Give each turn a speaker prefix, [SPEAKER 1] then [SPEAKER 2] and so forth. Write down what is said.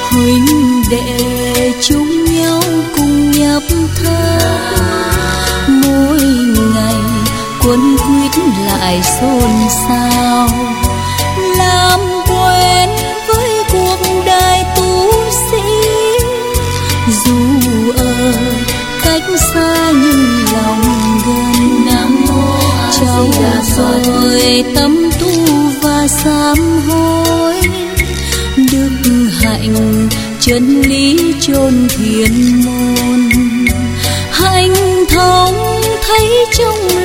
[SPEAKER 1] huynh đệ chung nhau cùng nhập tháp, mỗi ngày quân quýt lại xôn xao, làm quen với cuộc đời tu sĩ. Dù ở cách xa nhưng lòng gần, trao dồi tâm tu và sám hối, đức hạnh chân lý chôn thiền môn. Hạnh thông thấy trong